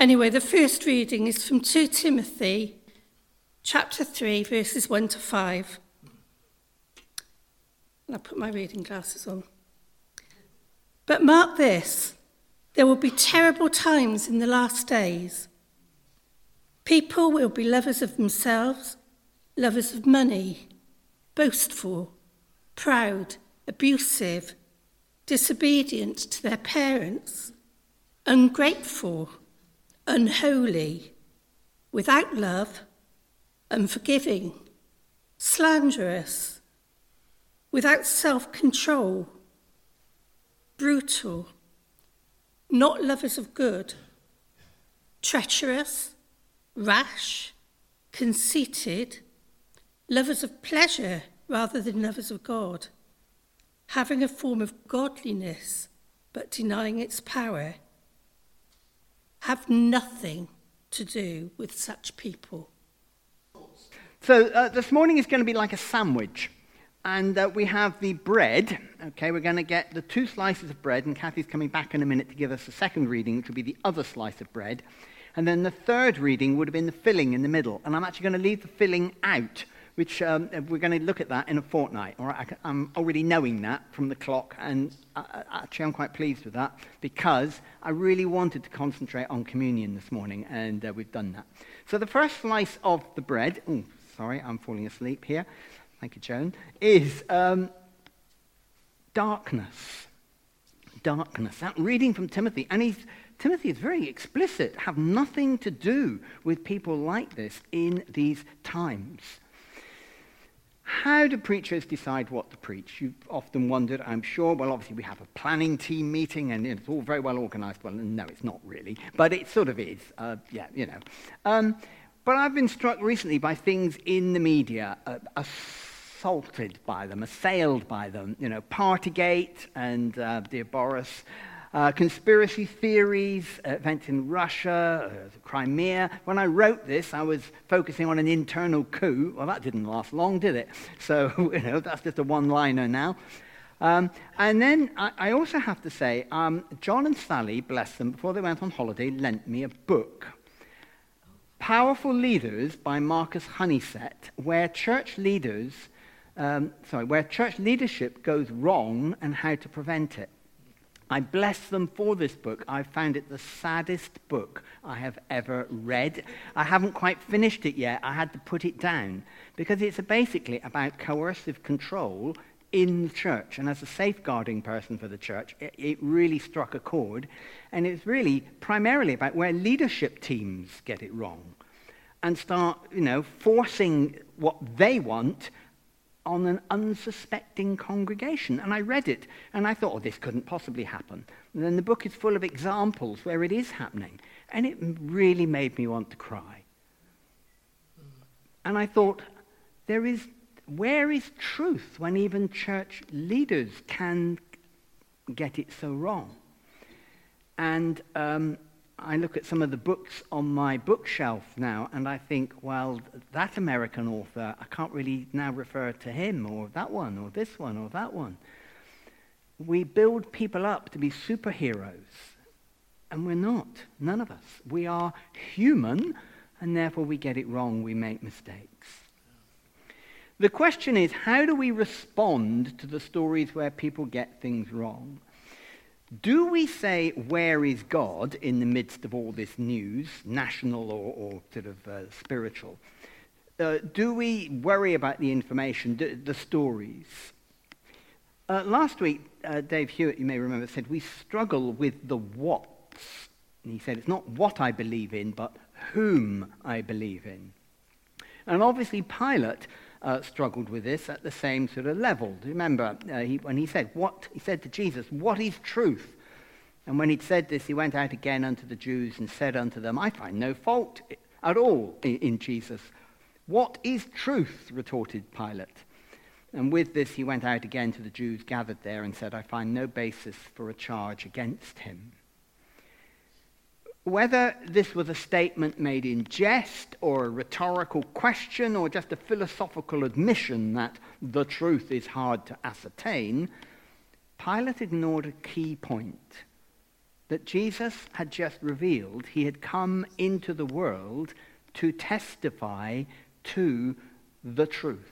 Anyway, the first reading is from 2 Timothy chapter 3, verses 1 to 5. And I'll put my reading glasses on. But mark this, there will be terrible times in the last days. People will be lovers of themselves, lovers of money, boastful, proud, abusive, disobedient to their parents, ungrateful, unholy, without love, unforgiving, slanderous, without self-control, brutal, not lovers of good, treacherous, rash, conceited, lovers of pleasure rather than lovers of God, having a form of godliness but denying its power. Have nothing to do with such people. So this morning is going to be like a sandwich. And we have the bread. Okay, we're going to get the 2 slices of bread, and Kathy's coming back in a minute to give us the second reading, which will be the other slice of bread. And then the third reading would have been the filling in the middle. And I'm actually going to leave the filling out, which we're going to look at that in a fortnight. All right, I'm already knowing that from the clock, and actually I'm quite pleased with that because I really wanted to concentrate on communion this morning, and we've done that. So the first slice of the bread, sorry, I'm falling asleep here. Thank you, Joan, is darkness. Darkness. That reading from Timothy, and Timothy is very explicit, have nothing to do with people like this in these times. How do preachers decide what to preach? You've often wondered, I'm sure. Well, obviously we have a planning team meeting and it's all very well organized. Well, no, it's not really, but it sort of is. But I've been struck recently by things in the media, assaulted by them, assailed by them. Partygate and dear Boris, conspiracy theories, events in Russia, Crimea. When I wrote this, I was focusing on an internal coup. Well, that didn't last long, did it? So, that's just a one-liner now. And then I also have to say, John and Sally, bless them, before they went on holiday, lent me a book. Powerful Leaders by Marcus Honeysett, where church leadership goes wrong and how to prevent it. I bless them for this book. I found it the saddest book I have ever read. I haven't quite finished it yet. I had to put it down because it's basically about coercive control in the church. And as a safeguarding person for the church, it really struck a chord. And it's really primarily about where leadership teams get it wrong and start, forcing what they want on an unsuspecting congregation. And I read it, and I thought, this couldn't possibly happen. And then the book is full of examples where it is happening, and it really made me want to cry. And I thought, where is truth when even church leaders can get it so wrong? And I look at some of the books on my bookshelf now, and I think, well, that American author, I can't really now refer to him, or that one, or this one, or that one. We build people up to be superheroes, and we're not, none of us. We are human, and therefore we get it wrong, we make mistakes. The question is, how do we respond to the stories where people get things wrong? Do we say, where is God in the midst of all this news, national or sort of spiritual? Do we worry about the information, the stories? Last week, Dave Hewitt, you may remember, said we struggle with the whats. And he said, it's not what I believe in, but whom I believe in. And obviously Pilate struggled with this at the same sort of level. Do you remember when he said to Jesus, what is truth? And when he'd said this, he went out again unto the Jews and said unto them, I find no fault at all in Jesus. What is truth? Retorted Pilate. And with this he went out again to the Jews gathered there and said, I find no basis for a charge against him. Whether this was a statement made in jest or a rhetorical question or just a philosophical admission that the truth is hard to ascertain, Pilate ignored a key point. that Jesus had just revealed he had come into the world to testify to the truth.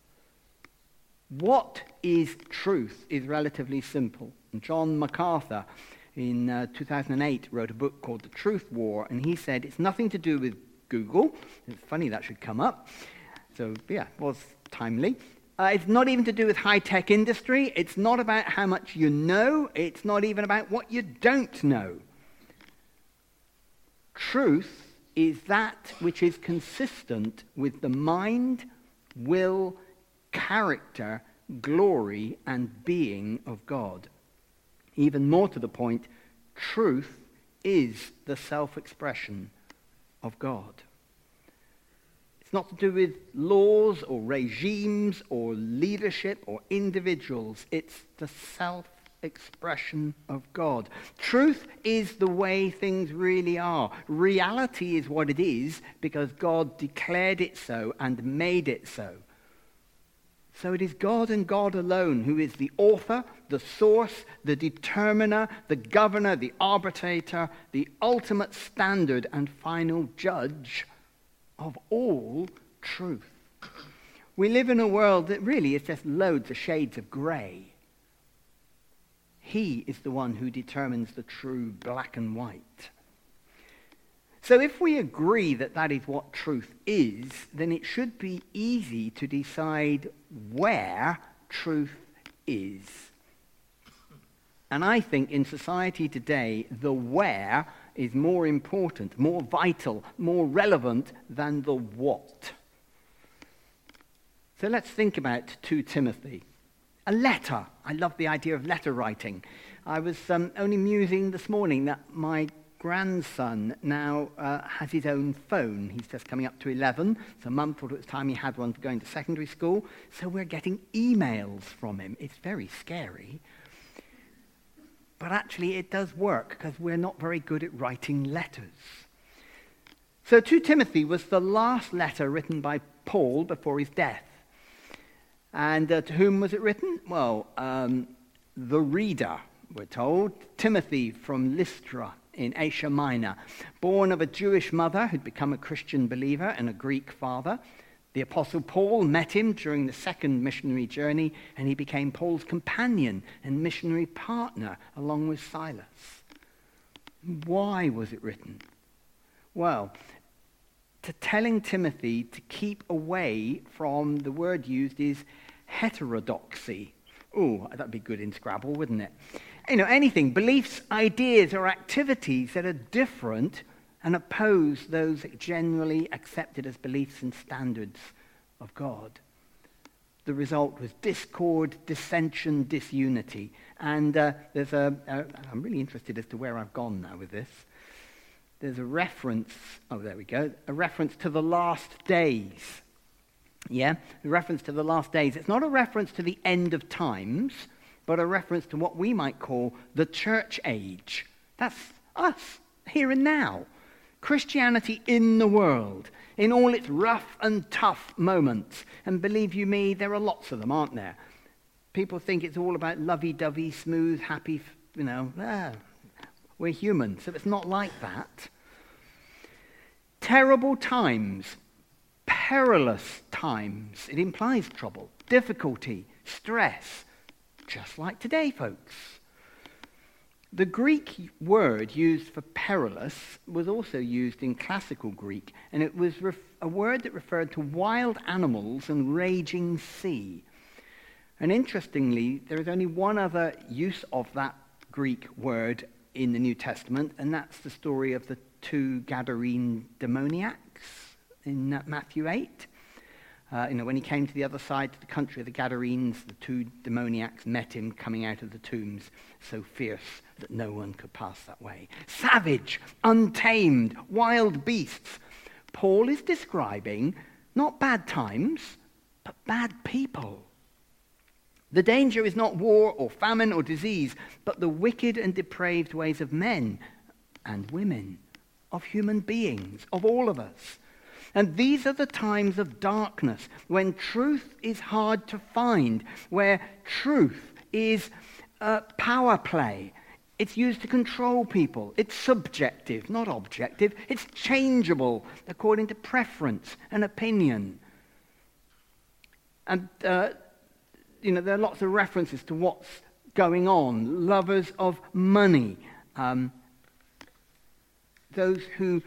What is truth is relatively simple. And John MacArthur in 2008 wrote a book called The Truth War, and he said it's nothing to do with Google. It's funny that should come up. So, yeah, it was timely. It's not even to do with high-tech industry. It's not about how much you know. It's not even about what you don't know. Truth is that which is consistent with the mind, will, character, glory, and being of God. Even more to the point, truth is the self-expression of God. It's not to do with laws or regimes or leadership or individuals. It's the self-expression of God. Truth is the way things really are. Reality is what it is because God declared it so and made it so. So it is God and God alone who is the author, the source, the determiner, the governor, the arbitrator, the ultimate standard and final judge of all truth. We live in a world that really is just loads of shades of grey. He is the one who determines the true black and white. So if we agree that that is what truth is, then it should be easy to decide where truth is. And I think in society today, the where is more important, more vital, more relevant than the what. So let's think about 2 Timothy. A letter. I love the idea of letter writing. I was only musing this morning that my grandson now has his own phone. He's just coming up to 11, so Mum thought it was time he had one for going to secondary school. So we're getting emails from him. It's very scary. But actually it does work because we're not very good at writing letters. So 2 Timothy was the last letter written by Paul before his death. And to whom was it written? Well, the reader, we're told. Timothy from Lystra in Asia Minor, born of a Jewish mother who'd become a Christian believer and a Greek father. The Apostle Paul met him during the second missionary journey, and he became Paul's companion and missionary partner along with Silas. Why was it written? Well, to telling Timothy to keep away from, the word used is heterodoxy. Ooh, that'd be good in Scrabble, wouldn't it? You know, anything, beliefs, ideas, or activities that are different and oppose those generally accepted as beliefs and standards of God. The result was discord, dissension, disunity. And there's I'm really interested as to where I've gone now with this. There's a reference, a reference to the last days. Yeah, a reference to the last days. It's not a reference to the end of times, but a reference to what we might call the church age. That's us, here and now. Christianity in the world, in all its rough and tough moments. And believe you me, there are lots of them, aren't there? People think it's all about lovey-dovey, smooth, happy, we're human, so it's not like that. Terrible times, perilous times. It implies trouble, difficulty, stress, just like today, folks. The Greek word used for perilous was also used in classical Greek, and it was a word that referred to wild animals and raging sea. And interestingly, there is only one other use of that Greek word in the New Testament, and that's the story of the 2 Gadarene demoniacs in Matthew 8. When he came to the other side, to the country of the Gadarenes, the 2 demoniacs met him coming out of the tombs, so fierce that no one could pass that way. Savage, untamed, wild beasts. Paul is describing not bad times, but bad people. The danger is not war or famine or disease, but the wicked and depraved ways of men and women, of human beings, of all of us. And these are the times of darkness, when truth is hard to find, where truth is power play. It's used to control people. It's subjective, not objective. It's changeable according to preference and opinion. And, there are lots of references to what's going on. Lovers of money. Those who,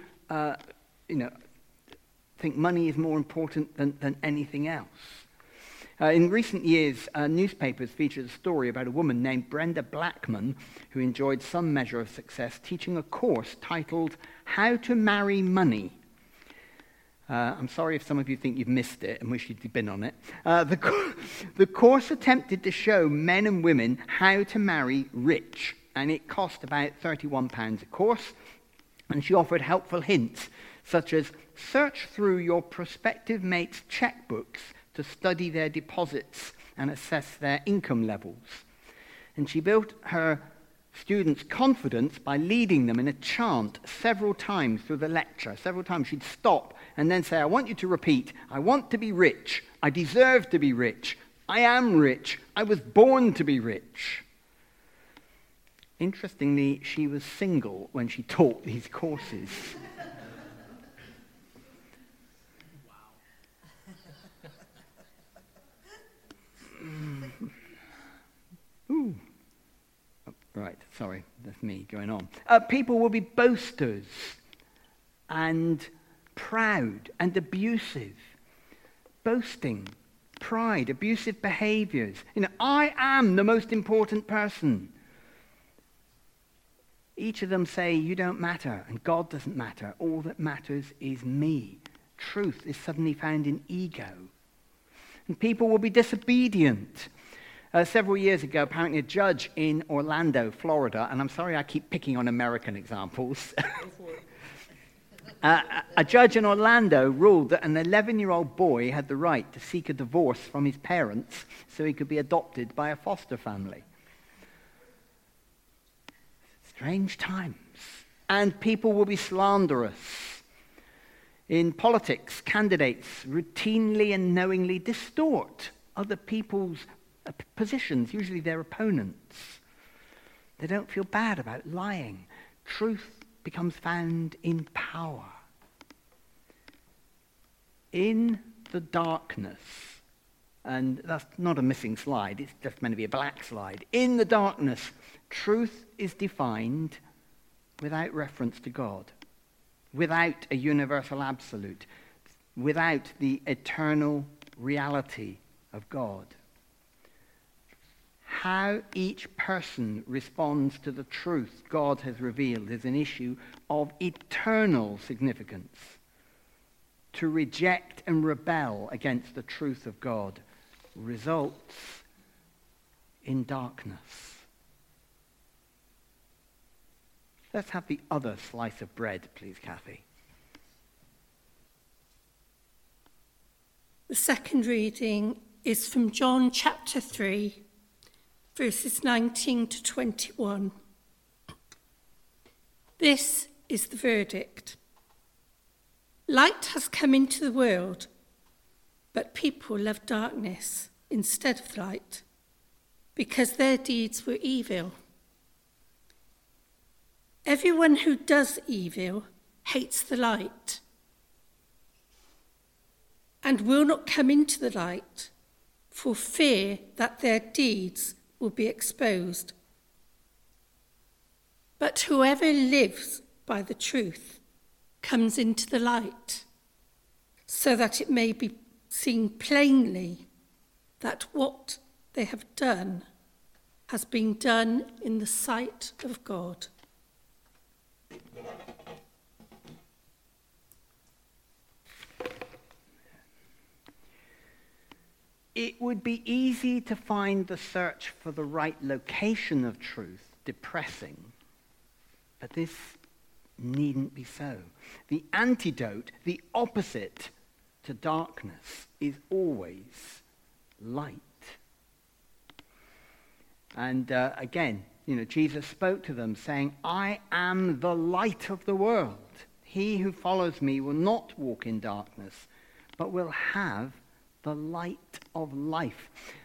think money is more important than anything else. In recent years, newspapers featured a story about a woman named Brenda Blackman who enjoyed some measure of success teaching a course titled How to Marry Money. I'm sorry if some of you think you've missed it and wish you'd been on it. The course attempted to show men and women how to marry rich, and it cost about £31 a course, and she offered helpful hints, such as search through your prospective mate's checkbooks to study their deposits and assess their income levels. And she built her students' confidence by leading them in a chant several times through the lecture. Several times she'd stop and then say, I want you to repeat, I want to be rich, I deserve to be rich, I am rich, I was born to be rich. Interestingly, she was single when she taught these courses. Ooh. Oh, right, sorry, that's me going on. People will be boasters and proud and abusive. Boasting, pride, abusive behaviors. I am the most important person. Each of them say, you don't matter, and God doesn't matter. All that matters is me. Truth is suddenly found in ego. And people will be disobedient. Several years ago, apparently a judge in Orlando, Florida, and I'm sorry I keep picking on American examples. A judge in Orlando ruled that an 11-year-old boy had the right to seek a divorce from his parents so he could be adopted by a foster family. Strange times. And people will be slanderous. In politics, candidates routinely and knowingly distort other people's positions, usually their opponents. They don't feel bad about lying. Truth becomes found in power. In the darkness, and that's not a missing slide, it's just meant to be a black slide. In the darkness, truth is defined without reference to God, without a universal absolute, without the eternal reality of God. How each person responds to the truth God has revealed is an issue of eternal significance. To reject and rebel against the truth of God results in darkness. Let's have the other slice of bread, please, Kathy. The second reading is from John chapter 3, verses 19 to 21. This is the verdict. Light has come into the world, but people love darkness instead of light, because their deeds were evil. Everyone who does evil hates the light and will not come into the light for fear that their deeds will be exposed. But whoever lives by the truth comes into the light, so that it may be seen plainly that what they have done has been done in the sight of God. It would be easy to find the search for the right location of truth depressing, but this needn't be so. The antidote, the opposite to darkness, is always light. And again, Jesus spoke to them saying, I am the light of the world. He who follows me will not walk in darkness, but will have the light of life.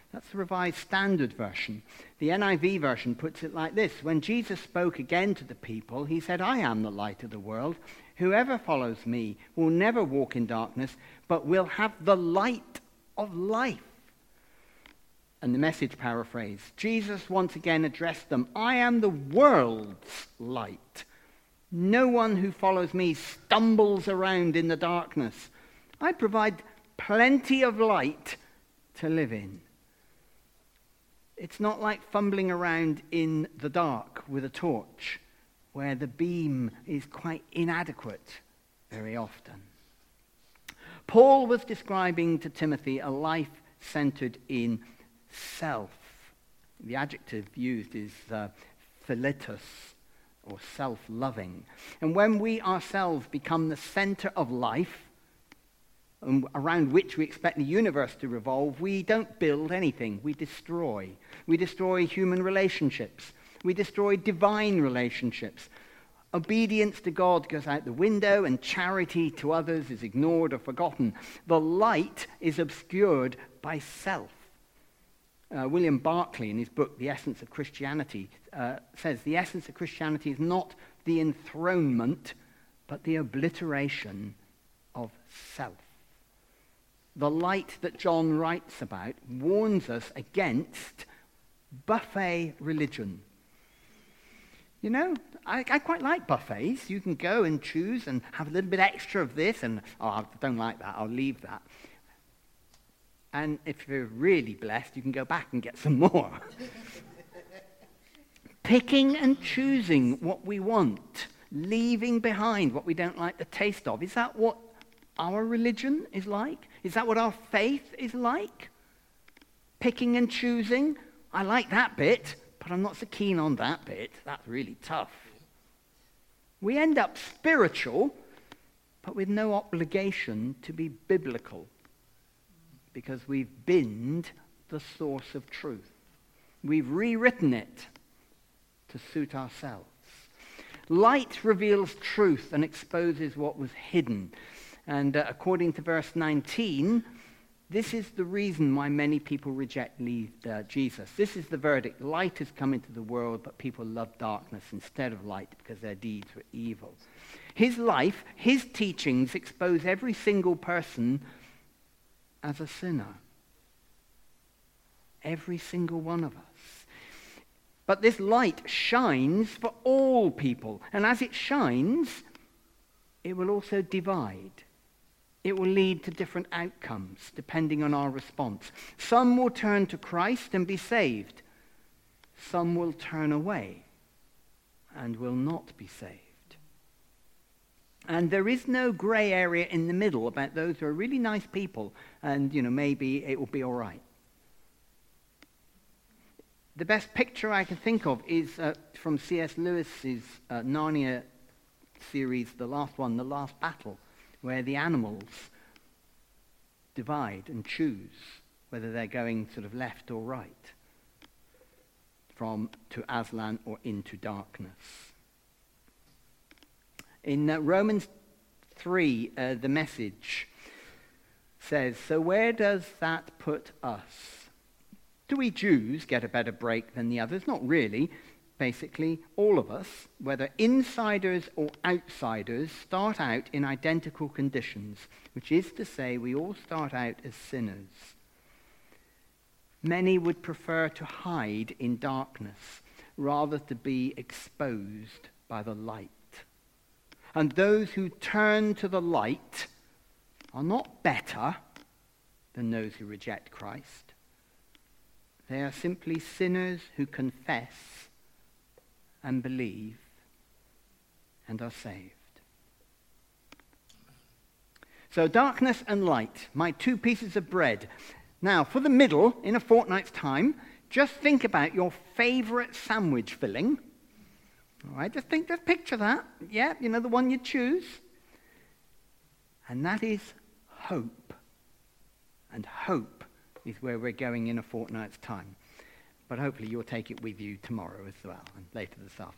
That's the Revised Standard Version. The NIV version puts it like this. When Jesus spoke again to the people, he said, "I am the light of the world. Whoever follows me will never walk in darkness, but will have the light of life." And the Message paraphrase, Jesus once again addressed them, "I am the world's light. No one who follows me stumbles around in the darkness. I provide plenty of light to live in." It's not like fumbling around in the dark with a torch, where the beam is quite inadequate very often. Paul was describing to Timothy a life centered in self. The adjective used is philetos, or self-loving. And when we ourselves become the center of life, around which we expect the universe to revolve, we don't build anything. We destroy. We destroy human relationships. We destroy divine relationships. Obedience to God goes out the window, and charity to others is ignored or forgotten. The light is obscured by self. William Barclay, in his book, The Essence of Christianity, says the essence of Christianity is not the enthronement, but the obliteration of self. The light that John writes about warns us against buffet religion. You know, I quite like buffets. You can go and choose and have a little bit extra of this, and, I don't like that, I'll leave that. And if you're really blessed, you can go back and get some more. Picking and choosing what we want, leaving behind what we don't like the taste of. Is that what our religion is like? Is that what our faith is like? Picking and choosing. I like that bit, but I'm not so keen on that bit. That's really tough. We end up spiritual, but with no obligation to be biblical, because we've binned the source of truth. We've rewritten it to suit ourselves. Light reveals truth and exposes what was hidden. And according to verse 19, this is the reason why many people reject Jesus. This is the verdict. Light has come into the world, but people love darkness instead of light because their deeds were evil. His life, his teachings expose every single person as a sinner. Every single one of us. But this light shines for all people. And as it shines, it will also divide. It will lead to different outcomes depending on our response. Some will turn to Christ and be saved. Some will turn away and will not be saved. And there is no grey area in the middle about those who are really nice people and, maybe it will be all right. The best picture I can think of is from C.S. Lewis's Narnia series, the last one, The Last Battle, where the animals divide and choose whether they're going sort of left or right, to Aslan or into darkness. In Romans 3, the Message says, "So where does that put us? Do we Jews get a better break than the others? Not really. Basically, all of us, whether insiders or outsiders, start out in identical conditions, which is to say we all start out as sinners. Many would prefer to hide in darkness rather than be exposed by the light. And those who turn to the light are not better than those who reject Christ. They are simply sinners who confess and believe and are saved." So darkness and light, my two pieces of bread. Now, for the middle, in a fortnight's time, just think about your favorite sandwich filling. All right, just picture that. Yeah, the one you choose. And that is hope. And hope is where we're going in a fortnight's time. But hopefully you'll take it with you tomorrow as well, and later this afternoon.